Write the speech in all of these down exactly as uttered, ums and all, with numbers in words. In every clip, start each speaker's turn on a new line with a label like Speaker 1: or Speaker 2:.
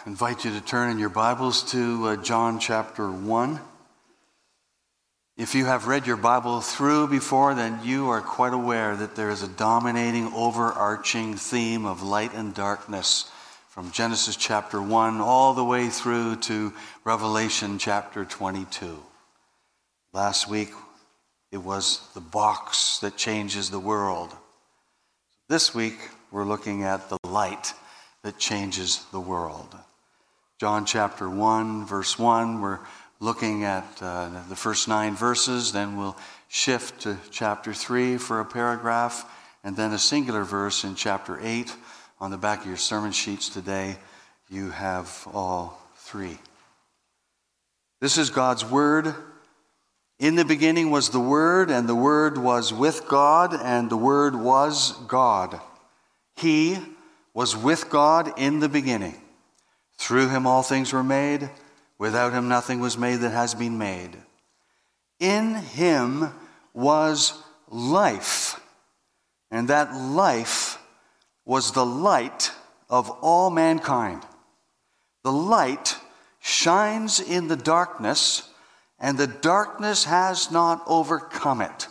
Speaker 1: invite you to turn in your Bibles to uh, John chapter one. If you have read your Bible through before, then you are quite aware that there is a dominating, overarching theme of light and darkness from Genesis chapter one all the way through to Revelation chapter twenty-two. Last week, it was the box that changes the world. This week, we're looking at the light that changes the world. John chapter one, verse one, we're looking at uh, the first nine verses, then we'll shift to chapter three for a paragraph, and then a singular verse in chapter eight. On the back of your sermon sheets today, you have all three. This is God's Word. In the beginning was the Word, and the Word was with God, and the Word was God. He was with God in the beginning. Through him all things were made. Without him nothing was made that has been made. In him was life, and that life was the light of all mankind. The light shines in the darkness, and the darkness has not overcome it.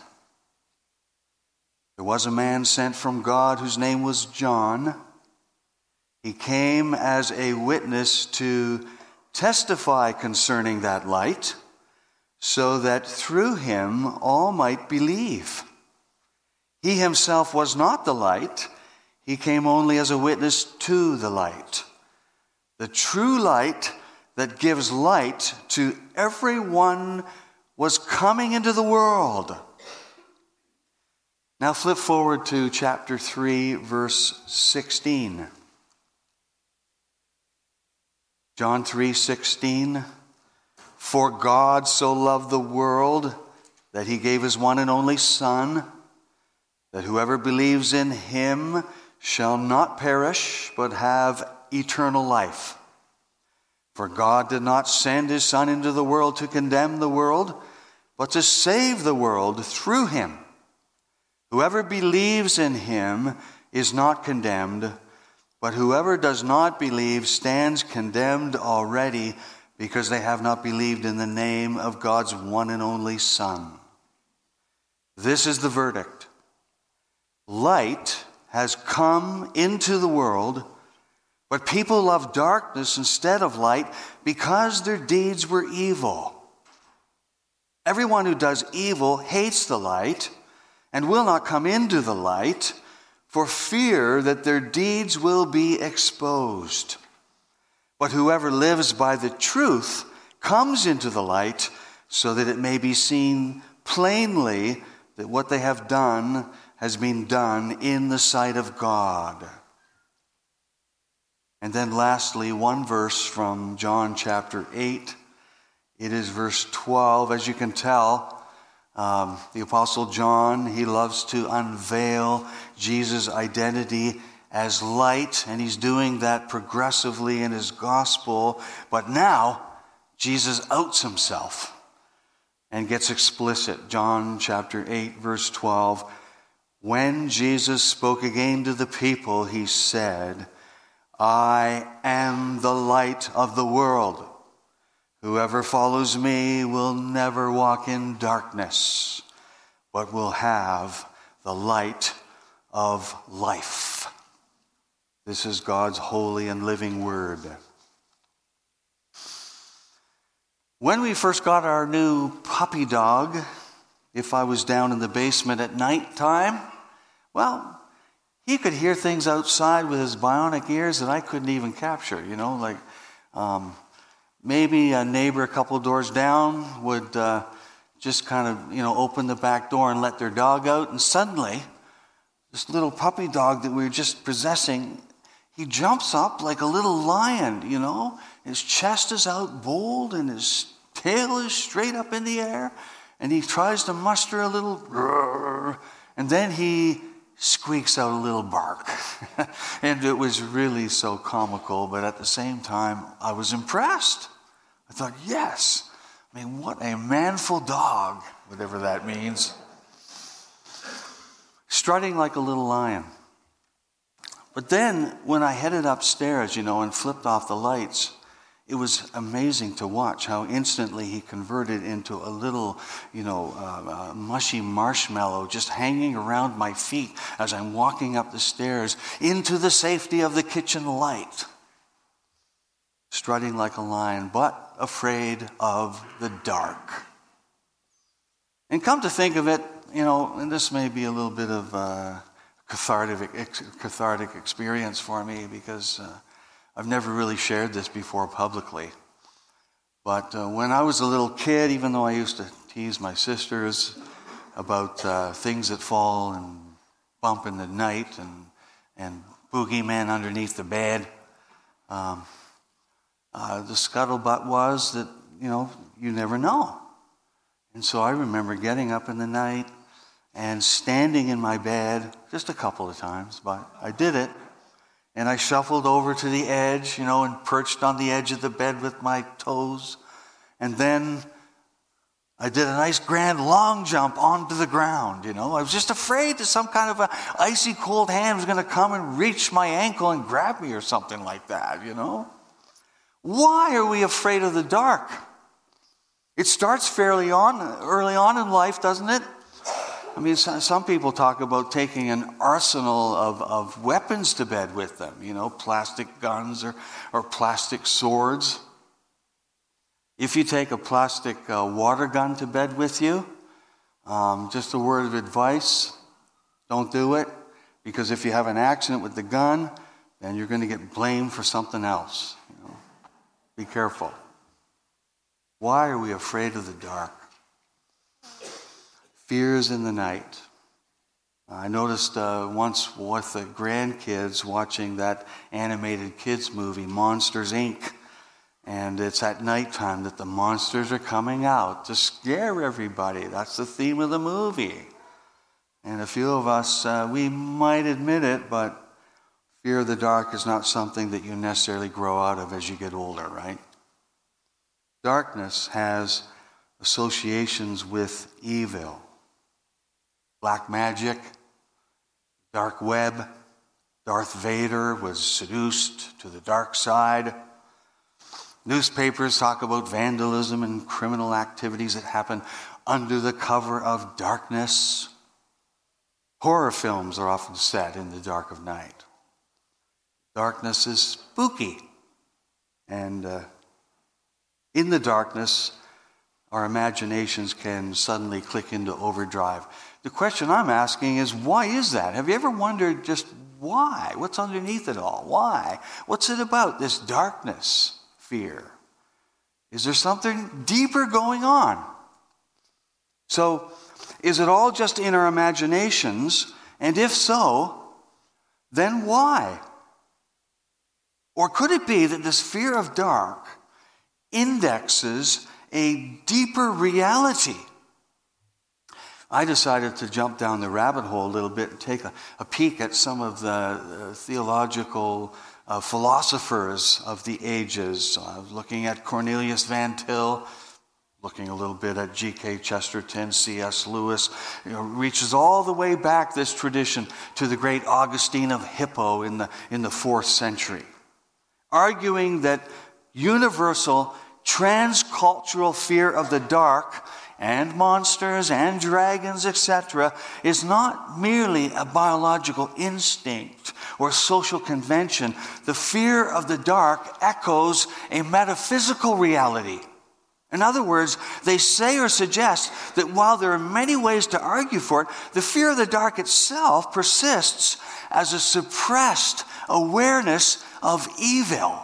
Speaker 1: There was a man sent from God whose name was John. He came as a witness to testify concerning that light, so that through him all might believe. He himself was not the light. He came only as a witness to the light. The true light that gives light to everyone was coming into the world. Now flip forward to chapter three, verse sixteen. John three sixteen, for God so loved the world that he gave his one and only Son, that whoever believes in him shall not perish, but have eternal life. For God did not send his Son into the world to condemn the world, but to save the world through him. Whoever believes in him is not condemned, but whoever does not believe stands condemned already, because they have not believed in the name of God's one and only Son. This is the verdict. Light has come into the world, but people love darkness instead of light because their deeds were evil. Everyone who does evil hates the light and will not come into the light, for fear that their deeds will be exposed. But whoever lives by the truth comes into the light, so that it may be seen plainly that what they have done has been done in the sight of God. And then lastly, one verse from John chapter eight. It is verse twelve. As you can tell, Um, the Apostle John, he loves to unveil Jesus' identity as light, and he's doing that progressively in his gospel. But now, Jesus outs himself and gets explicit. John chapter eight, verse twelve. When Jesus spoke again to the people, he said, I am the light of the world. Whoever follows me will never walk in darkness, but will have the light of life. This is God's holy and living word. When we first got our new puppy dog, if I was down in the basement at night time, well, he could hear things outside with his bionic ears that I couldn't even capture, you know, like... Um, Maybe a neighbor a couple of doors down would uh, just kind of, you know, open the back door and let their dog out. And suddenly, this little puppy dog that we were just possessing, he jumps up like a little lion, you know. His chest is out bold and his tail is straight up in the air. And he tries to muster a little, roar, and then he squeaks out a little bark. And it was really so comical, but at the same time, I was impressed. I thought, yes, I mean, what a manful dog, whatever that means. Strutting like a little lion. But then when I headed upstairs, you know, and flipped off the lights, it was amazing to watch how instantly he converted into a little, you know, uh, uh, mushy marshmallow just hanging around my feet as I'm walking up the stairs into the safety of the kitchen light, strutting like a lion, but afraid of the dark. And come to think of it, you know, and this may be a little bit of a cathartic, cathartic experience for me because uh, I've never really shared this before publicly. But uh, when I was a little kid, even though I used to tease my sisters about uh, things that fall and bump in the night and, and boogeymen underneath the bed, um, uh, the scuttlebutt was that, you know, you never know. And so I remember getting up in the night and standing in my bed just a couple of times, but I did it. And I shuffled over to the edge, you know, and perched on the edge of the bed with my toes. And then I did a nice grand long jump onto the ground, you know. I was just afraid that some kind of a icy cold hand was going to come and reach my ankle and grab me or something like that, you know. Why are we afraid of the dark? It starts fairly on, early on in life, doesn't it? I mean, some people talk about taking an arsenal of, of weapons to bed with them, you know, plastic guns or, or plastic swords. If you take a plastic uh, water gun to bed with you, um, just a word of advice, don't do it, because if you have an accident with the gun, then you're going to get blamed for something else. You know? Be careful. Why are we afraid of the dark? Fears in the night. I noticed uh, once with the grandkids watching that animated kids movie, Monsters, Incorporated. And it's at nighttime that the monsters are coming out to scare everybody. That's the theme of the movie. And a few of us, uh, we might admit it, but fear of the dark is not something that you necessarily grow out of as you get older, right? Darkness has associations with evil. Black magic, dark web. Darth Vader was seduced to the dark side. Newspapers talk about vandalism and criminal activities that happen under the cover of darkness. Horror films are often set in the dark of night. Darkness is spooky. And uh, in the darkness, our imaginations can suddenly click into overdrive. The question I'm asking is, why is that? Have you ever wondered just why? What's underneath it all? Why? What's it about, this darkness, fear? Is there something deeper going on? So, is it all just in our imaginations? And if so, then why? Or could it be that this fear of dark indexes a deeper reality? I decided to jump down the rabbit hole a little bit and take a, a peek at some of the uh, theological uh, philosophers of the ages. I was looking at Cornelius Van Til, looking a little bit at G K Chesterton, C S Lewis. You know, reaches all the way back, this tradition, to the great Augustine of Hippo in the, in the fourth century, arguing that universal transcultural fear of the dark and monsters and dragons, et cetera, is not merely a biological instinct or social convention. The fear of the dark echoes a metaphysical reality. In other words, they say or suggest that while there are many ways to argue for it, the fear of the dark itself persists as a suppressed awareness of evil.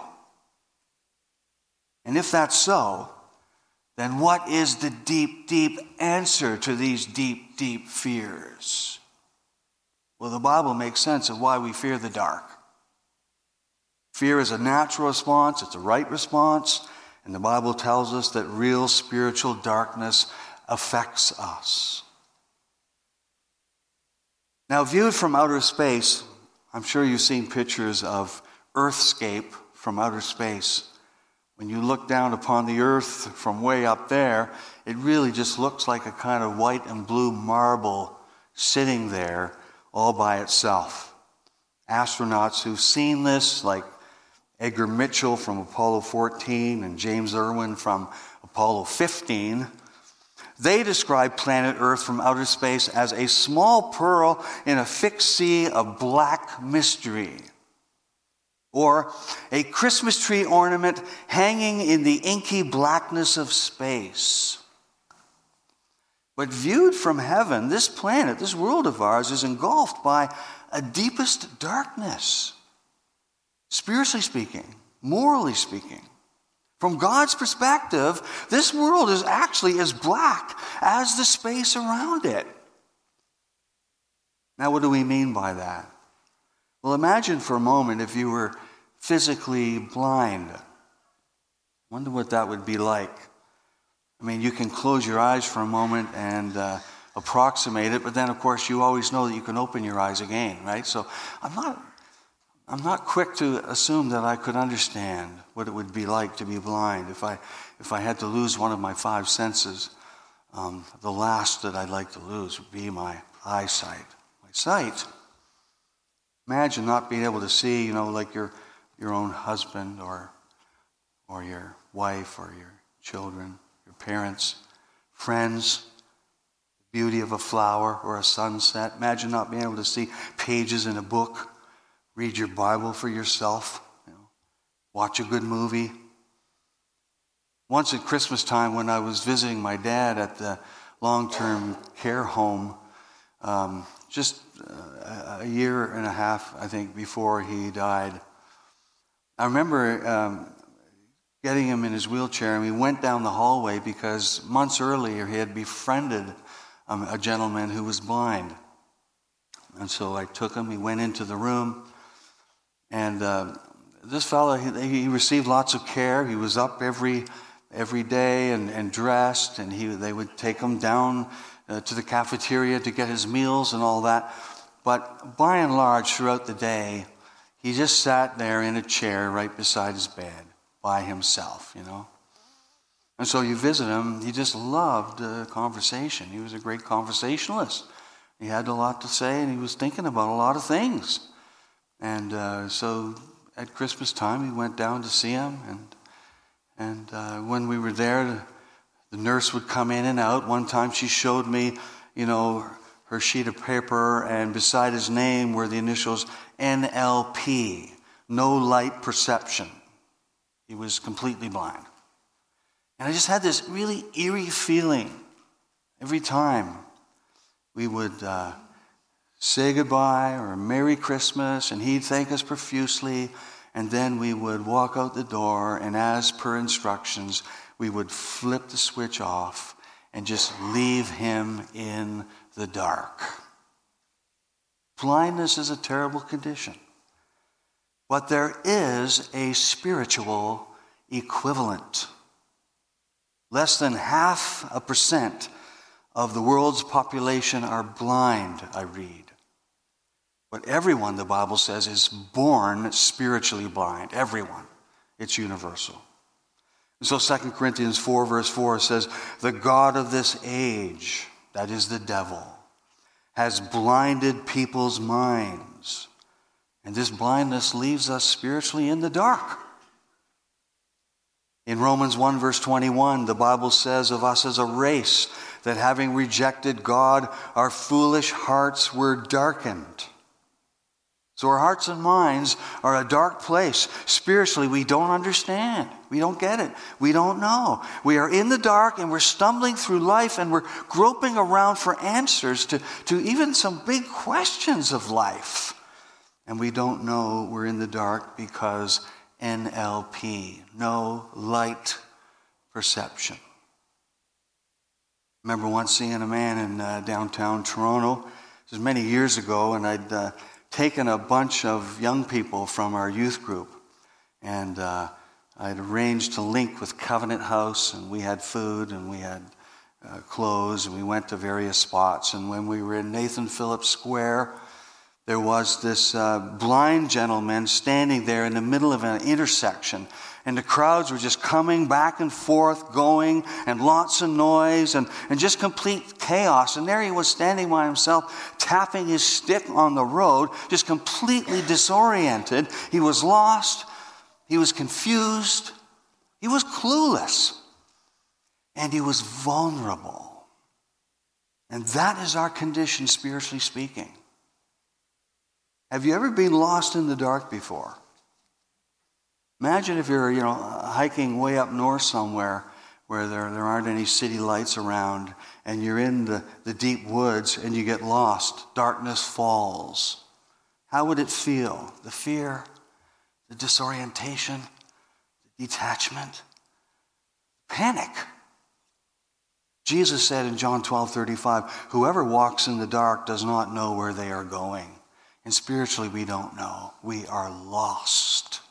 Speaker 1: And if that's so, then what is the deep, deep answer to these deep, deep fears? Well, the Bible makes sense of why we fear the dark. Fear is a natural response, it's a right response, and the Bible tells us that real spiritual darkness affects us. Now, viewed from outer space, I'm sure you've seen pictures of Earthscape from outer space. When you look down upon the earth from way up there, it really just looks like a kind of white and blue marble sitting there all by itself. astronauts who've seen this, like Edgar Mitchell from Apollo fourteen and James Irwin from Apollo fifteen, they describe planet Earth from outer space as a small pearl in a fixed sea of black mystery, or a Christmas tree ornament hanging in the inky blackness of space. But viewed from heaven, this planet, this world of ours, is engulfed by a deepest darkness. Spiritually speaking, morally speaking, from God's perspective, this world is actually as black as the space around it. Now, what do we mean by that? Well, imagine for a moment if you were physically blind. I wonder what that would be like. I mean, you can close your eyes for a moment and uh, approximate it, but then, of course, you always know that you can open your eyes again, right? So I'm not, I'm not quick to assume that I could understand what it would be like to be blind. If I, if I had to lose one of my five senses, um, the last that I'd like to lose would be my eyesight, my sight. Imagine not being able to see, you know, like your your own husband or or your wife or your children, your parents, friends, the beauty of a flower or a sunset. Imagine not being able to see pages in a book, read your Bible for yourself, you know, watch a good movie. Once at Christmas time when I was visiting my dad at the long-term care home, um, just uh, a year and a half, I think, before he died, I remember um, getting him in his wheelchair, and we went down the hallway because months earlier he had befriended um, a gentleman who was blind. And so I took him, he went into the room, and uh, this fellow, he, he received lots of care. He was up every every day and, and dressed, and he they would take him down uh, to the cafeteria to get his meals and all that. But by and large, throughout the day, he just sat there in a chair right beside his bed by himself, you know. And so you visit him, he just loved uh, conversation. He was a great conversationalist. He had a lot to say, and he was thinking about a lot of things. And uh, so at Christmas time, we went down to see him, and and uh, when we were there, the, the nurse would come in and out. One time she showed me, you know, her sheet of paper, and beside his name were the initials N L P, no light perception. He was completely blind. And I just had this really eerie feeling every time we would uh, say goodbye or Merry Christmas, and he'd thank us profusely, and then we would walk out the door, and as per instructions, we would flip the switch off and just leave him in the dark. Blindness is a terrible condition, but there is a spiritual equivalent. Less than half a percent of the world's population are blind, I read. But everyone, the Bible says, is born spiritually blind. Everyone. It's universal. And so Second Corinthians four, verse four says, the God of this age, that is the devil, has blinded people's minds. And this blindness leaves us spiritually in the dark. In Romans one, verse twenty-one, the Bible says of us as a race that having rejected God, our foolish hearts were darkened. So our hearts and minds are a dark place. Spiritually, we don't understand. We don't get it. We don't know. We are in the dark, and we're stumbling through life, and we're groping around for answers to, to even some big questions of life. And we don't know we're in the dark because N L P, no light perception. I remember once seeing a man in uh, downtown Toronto. This was many years ago, and I'd uh, taken a bunch of young people from our youth group, and uh, I'd arranged to link with Covenant House, and we had food, and we had uh, clothes, and we went to various spots. And when we were in Nathan Phillips Square, there was this uh, blind gentleman standing there in the middle of an intersection. And the crowds were just coming back and forth, going, and lots of noise, and, and just complete chaos. And there he was standing by himself, tapping his stick on the road, just completely disoriented. He was lost. He was confused. He was clueless. And he was vulnerable. And that is our condition, spiritually speaking. Have you ever been lost in the dark before? Imagine if you're, you know, hiking way up north somewhere where there, there aren't any city lights around, and you're in the, the deep woods and you get lost. Darkness falls. How would it feel? The fear, the disorientation, the detachment, panic. Jesus said in John twelve thirty-five, whoever walks in the dark does not know where they are going. And spiritually, we don't know. We are lost.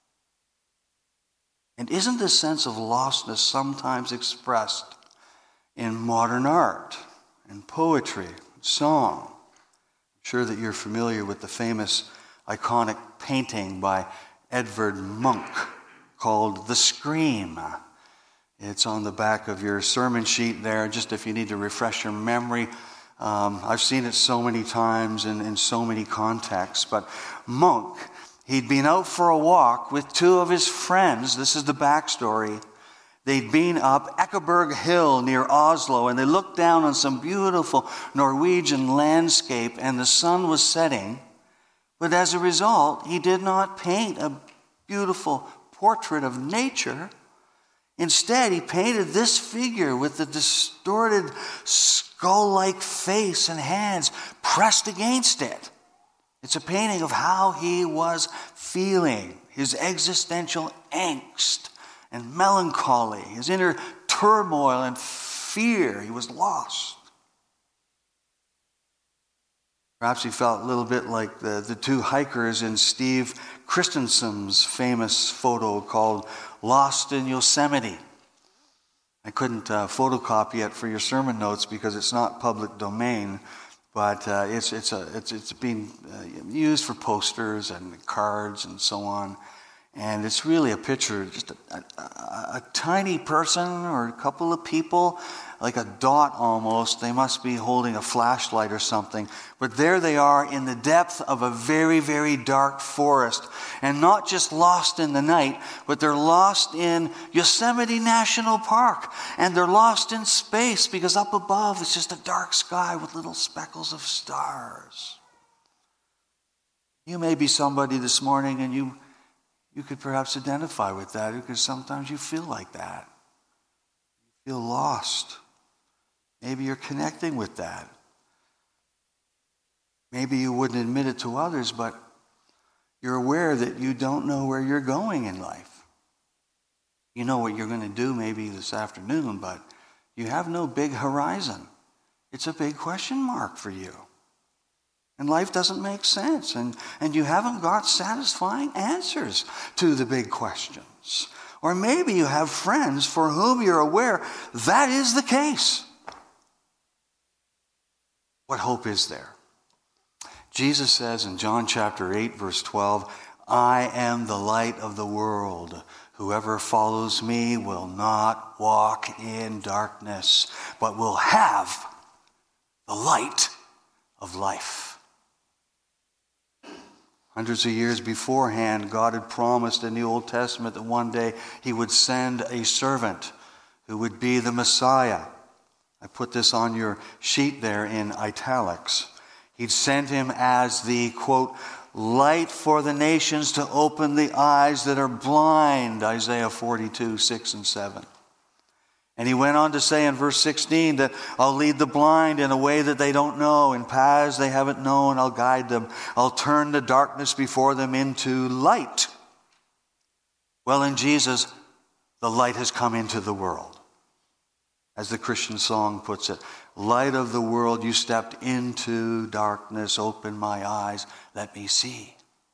Speaker 1: And isn't this sense of lostness sometimes expressed in modern art, in poetry, song? I'm sure that you're familiar with the famous iconic painting by Edvard Munch called The Scream. It's on the back of your sermon sheet there, just if you need to refresh your memory. Um, I've seen it so many times in, in so many contexts. But Munch, he'd been out for a walk with two of his friends. This is the backstory. They'd been up Ekeberg Hill near Oslo, and they looked down on some beautiful Norwegian landscape, and the sun was setting. But as a result, he did not paint a beautiful portrait of nature. Instead, he painted this figure with the distorted skull-like face and hands pressed against it. It's a painting of how he was feeling, his existential angst and melancholy, his inner turmoil and fear. He was lost. Perhaps he felt a little bit like the, the two hikers in Steve Christensen's famous photo called Lost in Yosemite. I couldn't uh, photocopy it for your sermon notes because it's not public domain, but uh, it's it's a it's it's being uh, used for posters and cards and so on. And it's really a picture, just a, a, a tiny person or a couple of people, like a dot almost. They must be holding a flashlight or something. But there they are in the depth of a very, very dark forest. And not just lost in the night, but they're lost in Yosemite National Park. And they're lost in space because up above it's just a dark sky with little speckles of stars. You may be somebody this morning and you You could perhaps identify with that because sometimes you feel like that. You feel lost. Maybe you're connecting with that. Maybe you wouldn't admit it to others, but you're aware that you don't know where you're going in life. You know what you're going to do maybe this afternoon, but you have no big horizon. It's a big question mark for you. And life doesn't make sense. And, and you haven't got satisfying answers to the big questions. Or maybe you have friends for whom you're aware that is the case. What hope is there? Jesus says in John chapter eight, verse twelve, I am the light of the world. Whoever follows me will not walk in darkness, but will have the light of life. Hundreds of years beforehand, God had promised in the Old Testament that one day he would send a servant who would be the Messiah. I put this on your sheet there in italics. He'd send him as the, quote, light for the nations to open the eyes that are blind, Isaiah forty-two, six and seven. And he went on to say in verse sixteen that I'll lead the blind in a way that they don't know, in paths they haven't known, I'll guide them. I'll turn the darkness before them into light. Well, in Jesus, the light has come into the world. As the Christian song puts it, light of the world, you stepped into darkness, open my eyes, let me see.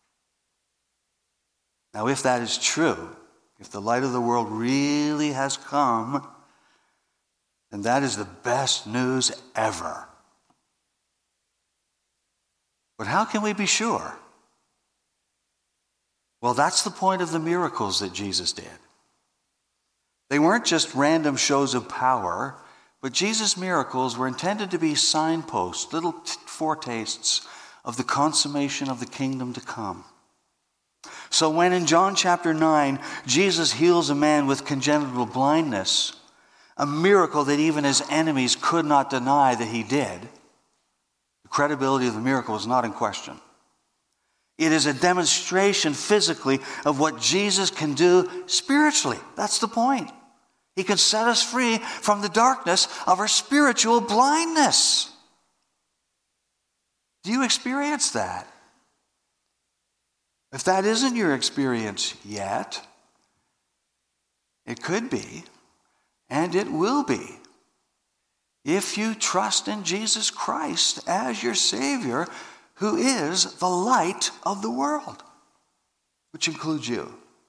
Speaker 1: Now, if that is true, if the light of the world really has come, and that is the best news ever. But how can we be sure? Well, that's the point of the miracles that Jesus did. They weren't just random shows of power, but Jesus' miracles were intended to be signposts, little t- foretastes of the consummation of the kingdom to come. So when in John chapter nine, Jesus heals a man with congenital blindness, a miracle that even his enemies could not deny that he did, the credibility of the miracle is not in question. It is a demonstration physically of what Jesus can do spiritually. That's the point. He can set us free from the darkness of our spiritual blindness. Do you experience that? If that isn't your experience yet, it could be, and it will be, if you trust in Jesus Christ as your Savior, who is the light of the world, which includes you.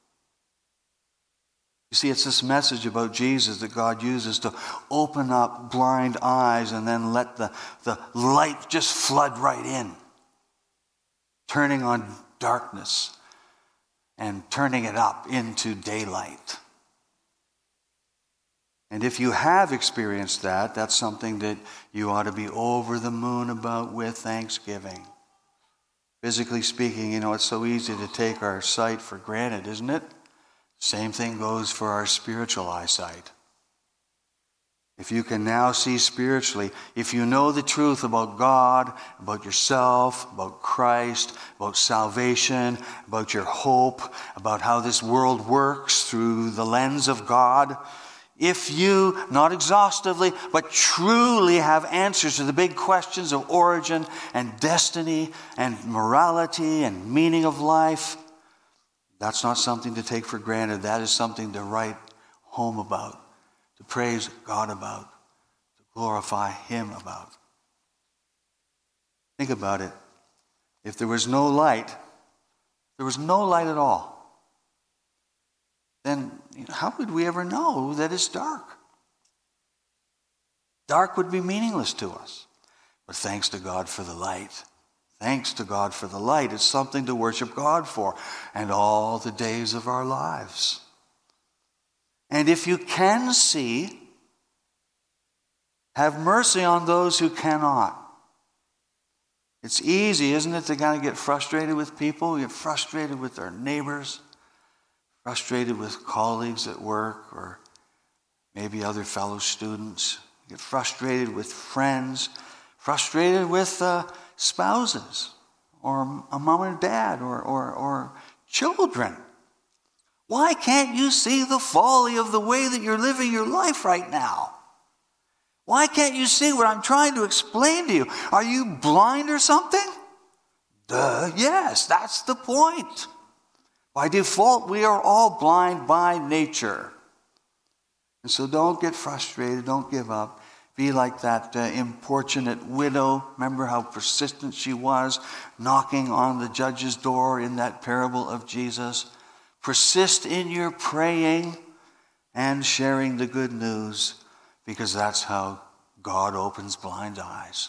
Speaker 1: You see, it's this message about Jesus that God uses to open up blind eyes and then let the, the light just flood right in, turning on darkness and turning it up into daylight. And if you have experienced that, that's something that you ought to be over the moon about with thanksgiving. Physically speaking, you know, it's so easy to take our sight for granted, isn't it? Same thing goes for our spiritual eyesight. If you can now see spiritually, if you know the truth about God, about yourself, about Christ, about salvation, about your hope, about how this world works through the lens of God, if you, not exhaustively, but truly have answers to the big questions of origin and destiny and morality and meaning of life, that's not something to take for granted. That is something to write home about, to praise God about, to glorify Him about. Think about it. If there was no light, there was no light at all, then how would we ever know that it's dark? Dark would be meaningless to us. But thanks to God for the light. Thanks to God for the light. It's something to worship God for, and all the days of our lives. And if you can see, have mercy on those who cannot. It's easy, isn't it, to kind of get frustrated with people, get frustrated with our neighbors, frustrated with colleagues at work, or maybe other fellow students, get frustrated with friends, frustrated with uh, spouses, or a mom and dad, or, or, or children. Why can't you see the folly of the way that you're living your life right now? Why can't you see what I'm trying to explain to you? Are you blind or something? Duh, yes, that's the point. By default, we are all blind by nature. And so don't get frustrated, don't give up. Be like that uh, importunate widow. Remember how persistent she was, knocking on the judge's door in that parable of Jesus. Persist in your praying and sharing the good news, because that's how God opens blind eyes.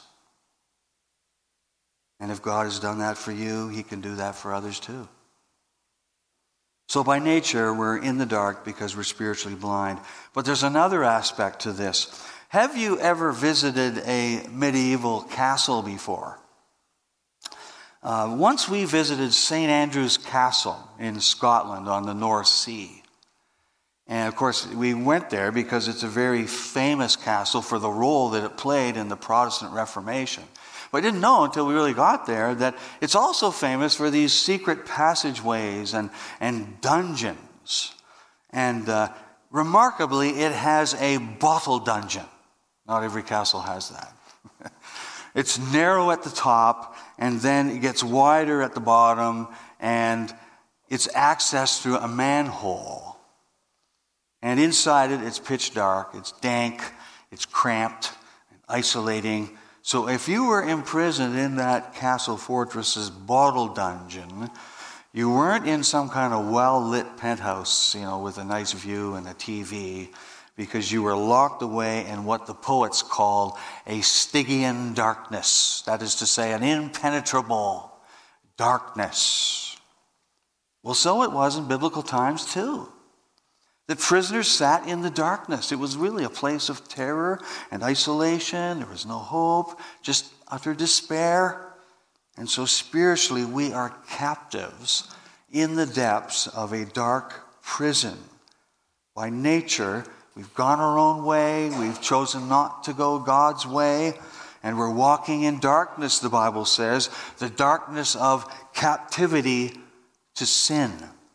Speaker 1: And if God has done that for you, He can do that for others too. So by nature, we're in the dark because we're spiritually blind. But there's another aspect to this. Have you ever visited a medieval castle before? Uh, once we visited Saint Andrew's Castle in Scotland on the North Sea. And of course, we went there because it's a very famous castle for the role that it played in the Protestant Reformation. But I didn't know until we really got there that it's also famous for these secret passageways and, and dungeons. And uh, remarkably, it has a bottle dungeon. Not every castle has that. It's narrow at the top, and then it gets wider at the bottom, and it's accessed through a manhole. And inside it, it's pitch dark, it's dank, it's cramped, and isolating. So if you were imprisoned in that castle fortress's bottle dungeon, you weren't in some kind of well-lit penthouse, you know, with a nice view and a T V. because you were locked away in what the poets call a Stygian darkness. That is to say, an impenetrable darkness. Well, so it was in biblical times too. The prisoners sat in the darkness. It was really a place of terror and isolation. There was no hope, just utter despair. And so spiritually, we are captives in the depths of a dark prison. By nature, we've gone our own way. We've chosen not to go God's way. And we're walking in darkness, the Bible says, the darkness of captivity to sin.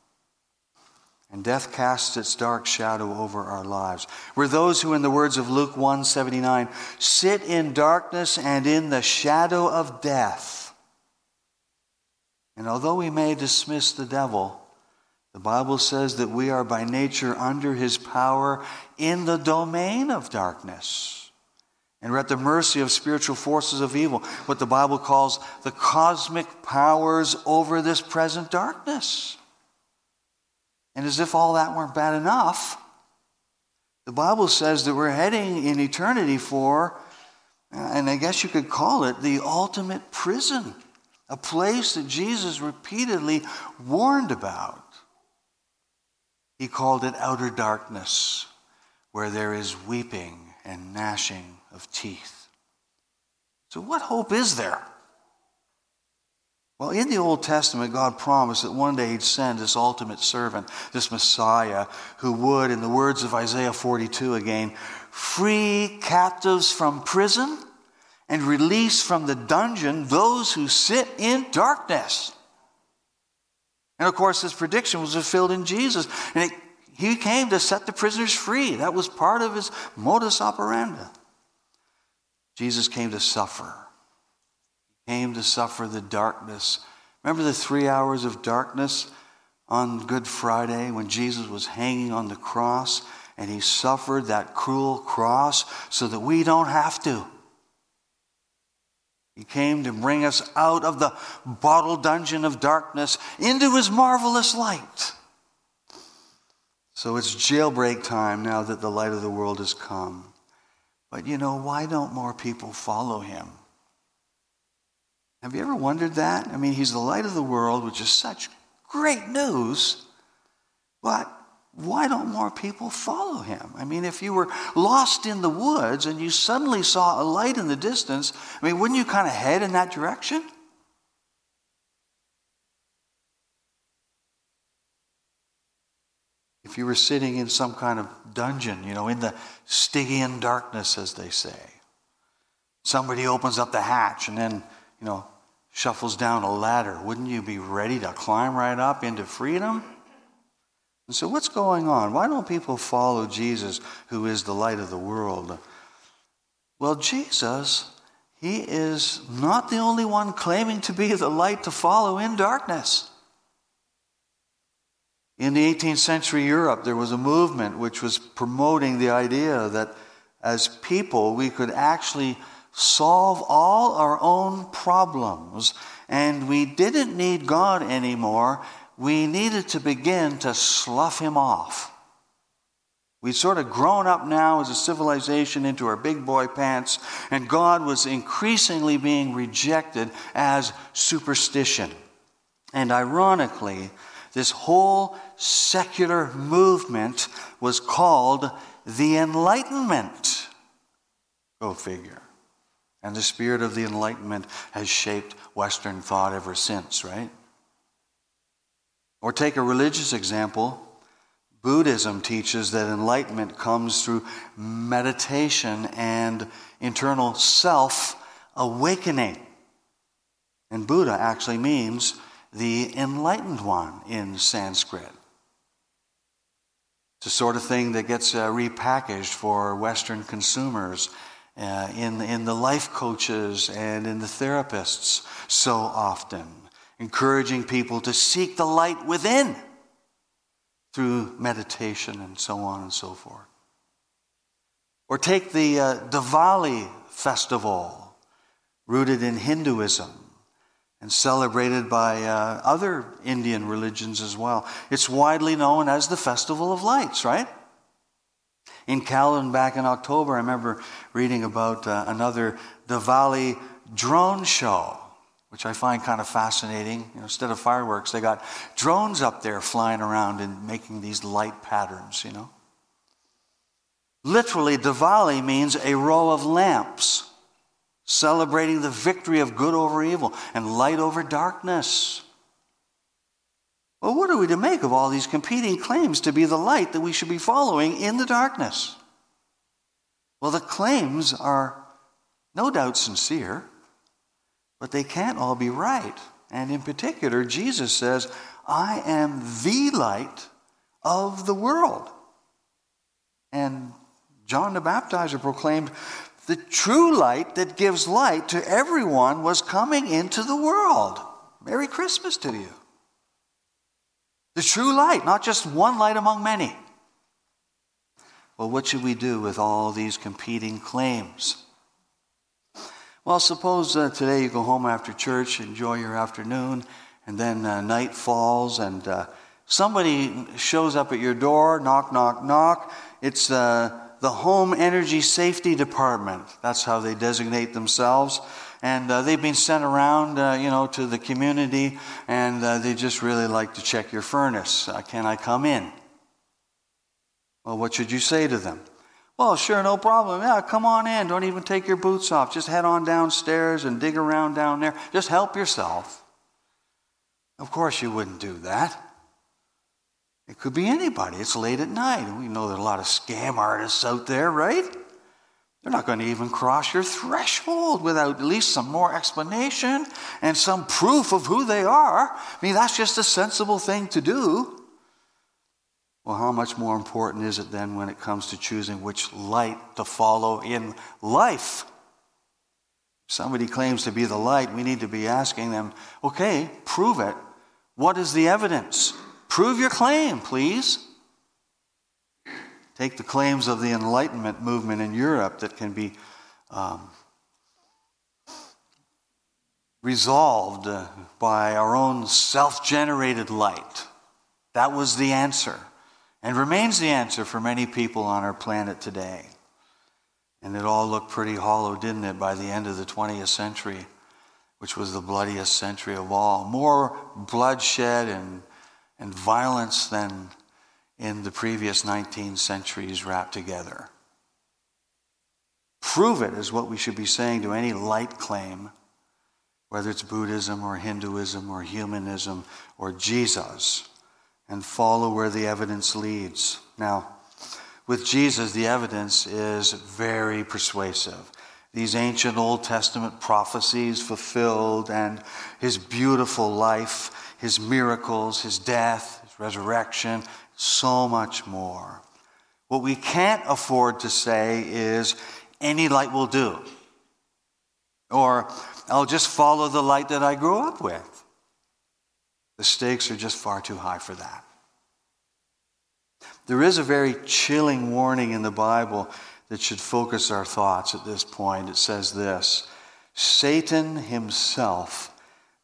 Speaker 1: And death casts its dark shadow over our lives. We're those who, in the words of Luke one seventy-nine, sit in darkness and in the shadow of death. And although we may dismiss the devil, the Bible says that we are by nature under his power in the domain of darkness. And we're at the mercy of spiritual forces of evil, what the Bible calls the cosmic powers over this present darkness. And as if all that weren't bad enough, the Bible says that we're heading in eternity for, and I guess you could call it, the ultimate prison, a place that Jesus repeatedly warned about. He called it outer darkness, where there is weeping and gnashing of teeth. So what hope is there? Well, in the Old Testament, God promised that one day he'd send this ultimate servant, this Messiah, who would, in the words of Isaiah forty-two again, free captives from prison and release from the dungeon those who sit in darkness. And of course, this prediction was fulfilled in Jesus. And it, he came to set the prisoners free. That was part of his modus operandi. Jesus came to suffer. He came to suffer the darkness. Remember the three hours of darkness on Good Friday when Jesus was hanging on the cross and he suffered that cruel cross so that we don't have to. He came to bring us out of the bottle dungeon of darkness into his marvelous light. So it's jailbreak time now that the light of the world has come. But you know, why don't more people follow him? Have you ever wondered that? I mean, he's the light of the world, which is such great news. But why don't more people follow him? I mean, if you were lost in the woods and you suddenly saw a light in the distance, I mean, wouldn't you kind of head in that direction? If you were sitting in some kind of dungeon, you know, in the Stygian darkness, as they say, somebody opens up the hatch and then, you know, shuffles down a ladder, wouldn't you be ready to climb right up into freedom? And so what's going on? Why don't people follow Jesus, who is the light of the world? Well, Jesus, he is not the only one claiming to be the light to follow in darkness. In the eighteenth century Europe, there was a movement which was promoting the idea that as people, we could actually solve all our own problems, and we didn't need God anymore. We needed to begin to slough him off. We'd sort of grown up now as a civilization into our big boy pants, and God was increasingly being rejected as superstition. And ironically, this whole secular movement was called the Enlightenment. Go figure. And the spirit of the Enlightenment has shaped Western thought ever since, right? Or take a religious example. Buddhism teaches that enlightenment comes through meditation and internal self-awakening. And Buddha actually means the enlightened one in Sanskrit. It's the sort of thing that gets uh, repackaged for Western consumers uh, in, in the life coaches and in the therapists so often, encouraging people to seek the light within through meditation and so on and so forth. Or take the uh, Diwali festival, rooted in Hinduism and celebrated by uh, other Indian religions as well. It's widely known as the Festival of Lights, right? In Calvin back in October, I remember reading about uh, another Diwali drone show, which I find kind of fascinating. You know, instead of fireworks, they got drones up there flying around and making these light patterns, you know. Literally, Diwali means a row of lamps, celebrating the victory of good over evil and light over darkness. Well, what are we to make of all these competing claims to be the light that we should be following in the darkness? Well, the claims are no doubt sincere, but they can't all be right. And in particular, Jesus says, I am the light of the world. And John the Baptizer proclaimed, the true light that gives light to everyone was coming into the world. Merry Christmas to you. The true light, not just one light among many. Well, what should we do with all these competing claims? Well, suppose uh, today you go home after church, enjoy your afternoon, and then uh, night falls and uh, somebody shows up at your door, knock, knock, knock. It's uh, the Home Energy Safety Department. That's how they designate themselves. And uh, they've been sent around, uh, you know, to the community, and uh, they just really like to check your furnace. Uh, can I come in? Well, what should you say to them? Well, sure, no problem. Yeah, come on in. Don't even take your boots off. Just head on downstairs and dig around down there. Just help yourself. Of course you wouldn't do that. It could be anybody. It's late at night. And we know there are a lot of scam artists out there, right? They're not going to even cross your threshold without at least some more explanation and some proof of who they are. I mean, that's just a sensible thing to do. Well, how much more important is it then when it comes to choosing which light to follow in life? If somebody claims to be the light, we need to be asking them, okay, prove it. What is the evidence? Prove your claim, please. Take the claims of the Enlightenment movement in Europe that can be um, resolved uh, by our own self-generated light. That was the answer, and remains the answer for many people on our planet today. And it all looked pretty hollow, didn't it, by the end of the twentieth century, which was the bloodiest century of all. More bloodshed and, and violence than in the previous nineteen centuries wrapped together. Prove it is what we should be saying to any light claim, whether it's Buddhism or Hinduism or humanism or Jesus, and follow where the evidence leads. Now, with Jesus, the evidence is very persuasive. These ancient Old Testament prophecies fulfilled, and his beautiful life, his miracles, his death, his resurrection, so much more. What we can't afford to say is, any light will do. Or, I'll just follow the light that I grew up with. The stakes are just far too high for that. There is a very chilling warning in the Bible that should focus our thoughts at this point. It says this: Satan himself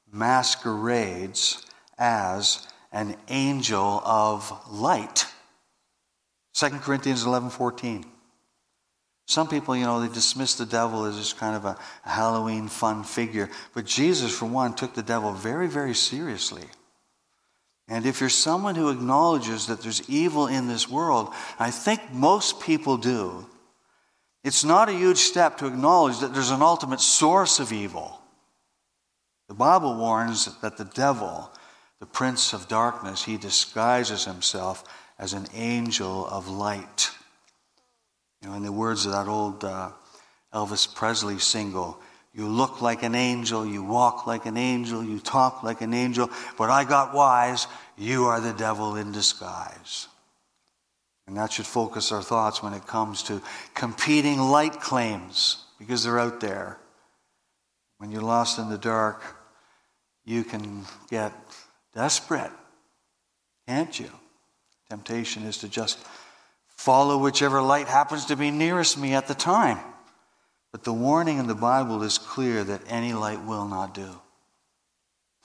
Speaker 1: masquerades as an angel of light. Second Corinthians eleven fourteen. Some people, you know, they dismiss the devil as just kind of a Halloween fun figure. But Jesus, for one, took the devil very, very seriously. And if you're someone who acknowledges that there's evil in this world, I think most people do, it's not a huge step to acknowledge that there's an ultimate source of evil. The Bible warns that the devil, the prince of darkness, he disguises himself as an angel of light. You know, in the words of that old uh, Elvis Presley single, you look like an angel, you walk like an angel, you talk like an angel, but I got wise, you are the devil in disguise. And that should focus our thoughts when it comes to competing light claims, because they're out there. When you're lost in the dark, you can get desperate, can't you? Temptation is to just follow whichever light happens to be nearest me at the time. But the warning in the Bible is clear that any light will not do.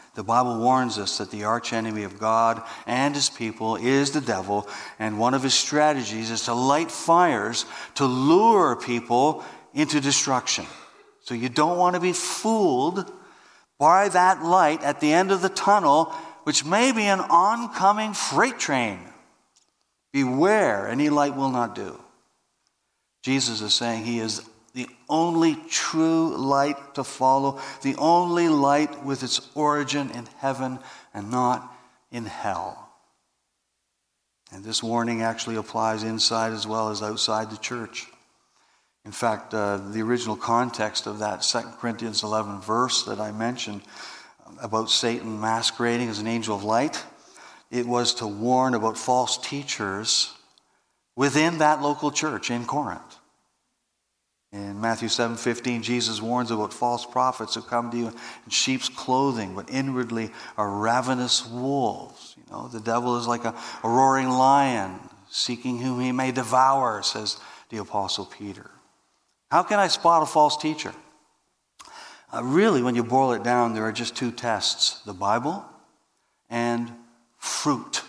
Speaker 1: The Bible warns us that the archenemy of God and his people is the devil, and one of his strategies is to light fires to lure people into destruction. So you don't want to be fooled by that light at the end of the tunnel, which may be an oncoming freight train. Beware, any light will not do. Jesus is saying he is the only true light to follow, the only light with its origin in heaven and not in hell. And this warning actually applies inside as well as outside the church. In fact, uh, the original context of that Second Corinthians eleven verse that I mentioned about Satan masquerading as an angel of light, it was to warn about false teachers within that local church in Corinth. In Matthew seven fifteen, Jesus warns about false prophets who come to you in sheep's clothing, but inwardly are ravenous wolves. You know, the devil is like a, a roaring lion, seeking whom he may devour, says the Apostle Peter. How can I spot a false teacher? Uh, really, when you boil it down, there are just two tests: the Bible and fruit.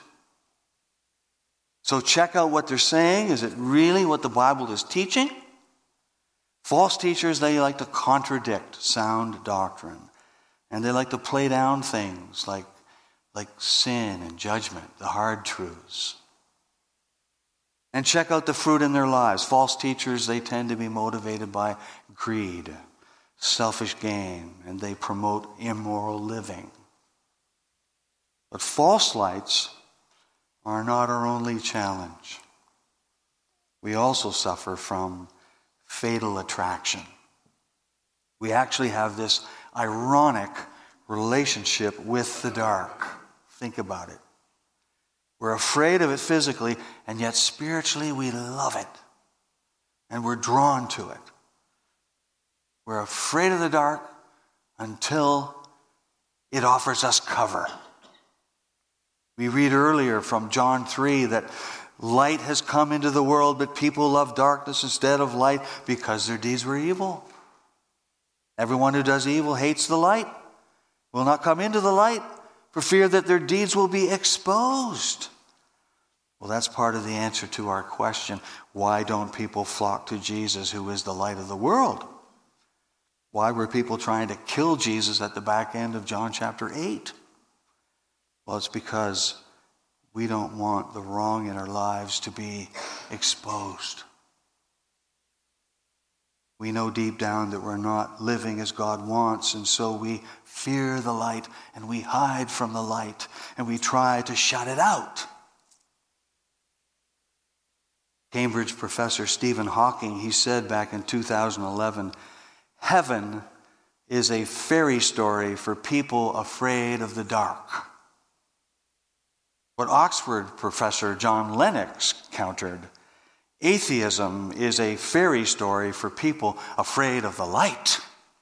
Speaker 1: So check out what they're saying. Is it really what the Bible is teaching? False teachers, they like to contradict sound doctrine. And they like to play down things like, like sin and judgment, the hard truths. And check out the fruit in their lives. False teachers, they tend to be motivated by greed, selfish gain, and they promote immoral living. But false lights are not our only challenge. We also suffer from fatal attraction. We actually have this ironic relationship with the dark. Think about it. We're afraid of it physically, and yet spiritually we love it. And we're drawn to it. We're afraid of the dark until it offers us cover. We read earlier from John three that light has come into the world, but people love darkness instead of light because their deeds were evil. Everyone who does evil hates the light, will not come into the light for fear that their deeds will be exposed. Well, that's part of the answer to our question. Why don't people flock to Jesus, who is the light of the world? Why were people trying to kill Jesus at the back end of John chapter eight? Well, it's because we don't want the wrong in our lives to be exposed. We know deep down that we're not living as God wants, and so we fear the light and we hide from the light and we try to shut it out. Cambridge professor Stephen Hawking, he said back in two thousand eleven, heaven is a fairy story for people afraid of the dark. But Oxford professor John Lennox countered, atheism is a fairy story for people afraid of the light.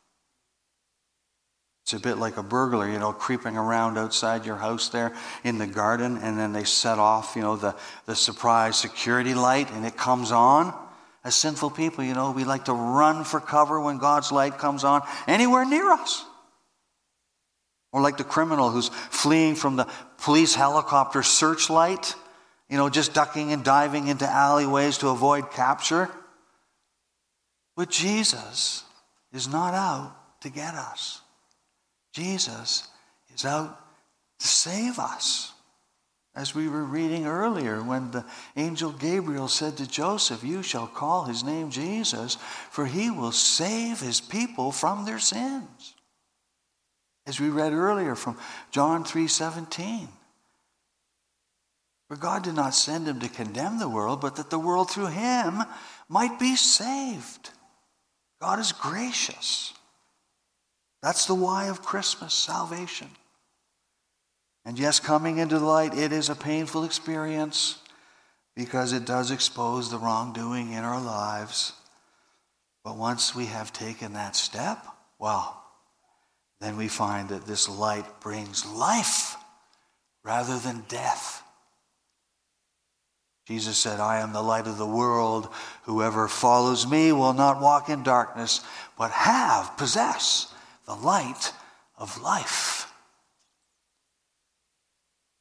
Speaker 1: It's a bit like a burglar, you know, creeping around outside your house there in the garden, and then they set off, you know, the, the surprise security light, and it comes on. As sinful people, you know, we like to run for cover when God's light comes on anywhere near us. Or like the criminal who's fleeing from the police helicopter searchlight, you know, just ducking and diving into alleyways to avoid capture. But Jesus is not out to get us. Jesus is out to save us. As we were reading earlier, when the angel Gabriel said to Joseph, you shall call his name Jesus, for he will save his people from their sins. As we read earlier from John three seventeen. For God did not send him to condemn the world, but that the world through him might be saved. God is gracious. That's the why of Christmas, salvation. And yes, coming into the light, it is a painful experience because it does expose the wrongdoing in our lives. But once we have taken that step, well, then we find that this light brings life rather than death. Jesus said, I am the light of the world. Whoever follows me will not walk in darkness, but have, possess the light of life.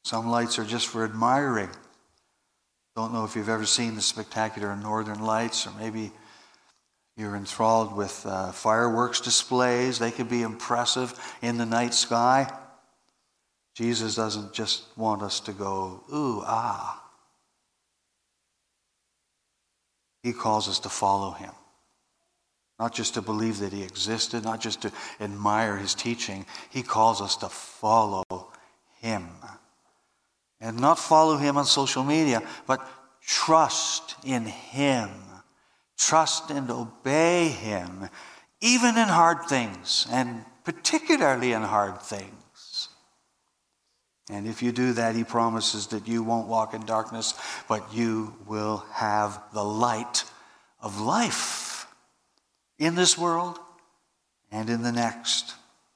Speaker 1: Some lights are just for admiring. Don't know if you've ever seen the spectacular Northern Lights, or maybe you're enthralled with uh, fireworks displays. They can be impressive in the night sky. Jesus doesn't just want us to go, ooh, ah. He calls us to follow him. Not just to believe that he existed, not just to admire his teaching. He calls us to follow him. And not follow him on social media, but trust in him. Trust and obey him, even in hard things, and particularly in hard things. And if you do that, he promises that you won't walk in darkness, but you will have the light of life in this world and in the next.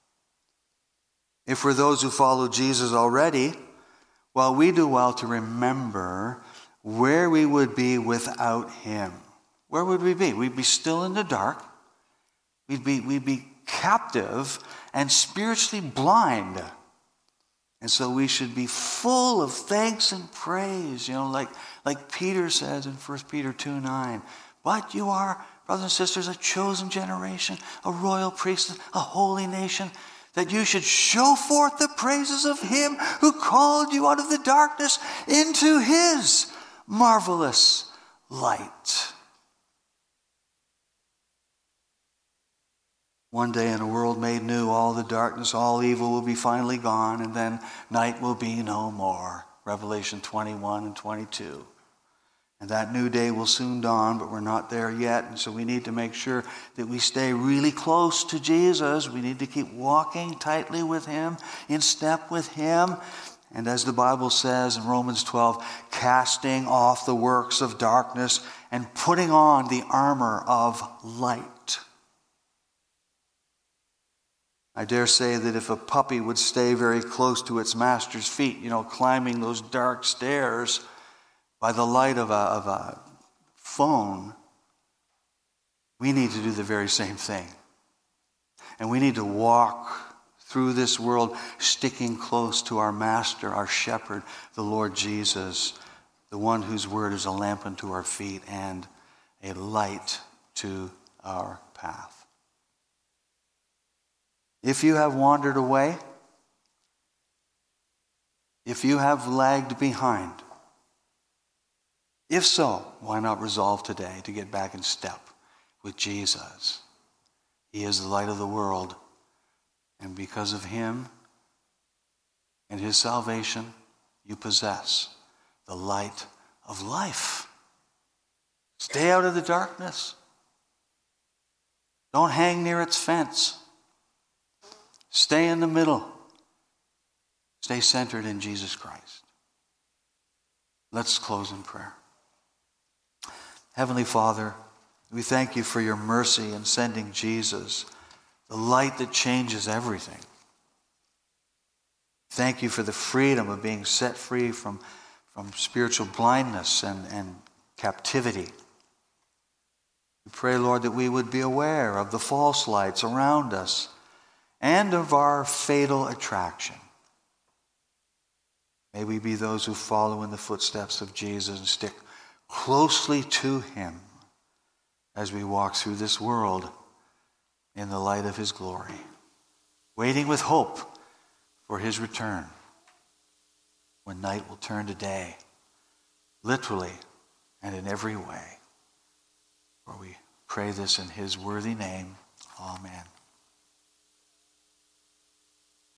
Speaker 1: If for those who follow Jesus already, well, we do well to remember where we would be without him. Where would we be? We'd be still in the dark. We'd be, we'd be captive and spiritually blind. And so we should be full of thanks and praise, you know, like, like Peter says in First Peter two nine. But you are, brothers and sisters, a chosen generation, a royal priesthood, a holy nation, that you should show forth the praises of him who called you out of the darkness into his marvelous light. One day in a world made new, all the darkness, all evil will be finally gone, and then night will be no more. Revelation twenty-one and twenty-two. And that new day will soon dawn, but we're not there yet. And so we need to make sure that we stay really close to Jesus. We need to keep walking tightly with him, in step with him. And as the Bible says in Romans twelve, casting off the works of darkness and putting on the armor of light. I dare say that if a puppy would stay very close to its master's feet, you know, climbing those dark stairs by the light of a, of a phone, we need to do the very same thing. And we need to walk through this world sticking close to our master, our shepherd, the Lord Jesus, the one whose word is a lamp unto our feet and a light to our path. If you have wandered away, if you have lagged behind, if so, why not resolve today to get back in step with Jesus? He is the light of the world, and because of him and his salvation, you possess the light of life. Stay out of the darkness. Don't hang near its fence. Stay in the middle. Stay centered in Jesus Christ. Let's close in prayer. Heavenly Father, we thank you for your mercy in sending Jesus, the light that changes everything. Thank you for the freedom of being set free from, from spiritual blindness and, and captivity. We pray, Lord, that we would be aware of the false lights around us and of our fatal attraction. May we be those who follow in the footsteps of Jesus and stick closely to him as we walk through this world in the light of his glory, waiting with hope for his return, when night will turn to day, literally and in every way. For we pray this in his worthy name. Amen.